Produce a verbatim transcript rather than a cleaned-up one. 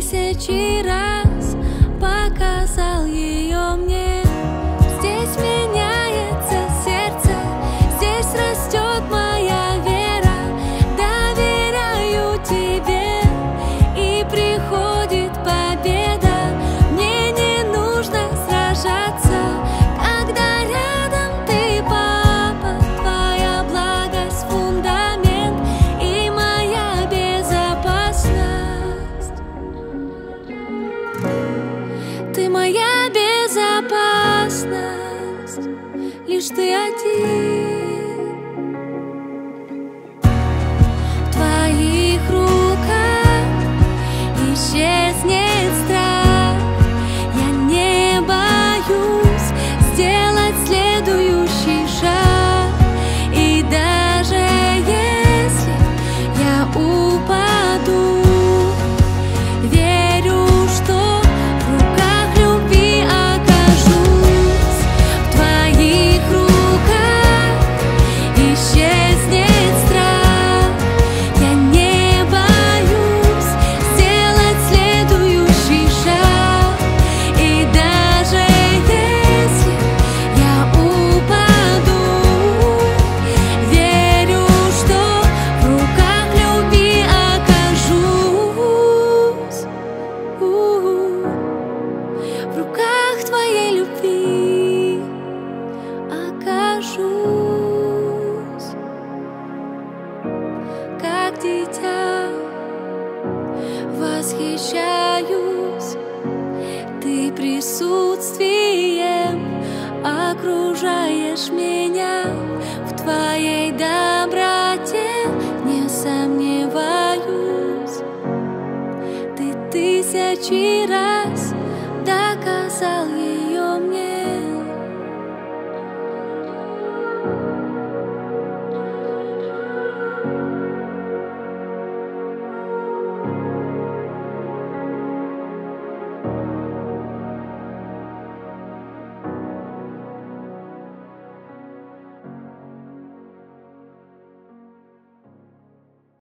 тысячи раз показал ее мне. Здесь меняется сердце, здесь растет моя вера. Доверяю тебе, и приходит победа. Мне не нужно сражаться, когда рядом ты, папа. Твоя благость — фундамент и моя безопасность. Ты моя безопасность, лишь ты один. В твоих руках исчезнет страх. Я не боюсь сделать следующий шаг. И даже если я упаду, верю, что в руках любви окажусь. В твоих руках исчезнет страх. Я не боюсь сделать следующий шаг. И даже если я упаду, верю, что в руках любви окажусь. У-у-у. В руках твоей любви окажусь. Как дитя восхищаюсь ты присутствием, окружаешь меня. В твоей доброте не сомневаюсь. Ты тысячи раз доказал ее мне.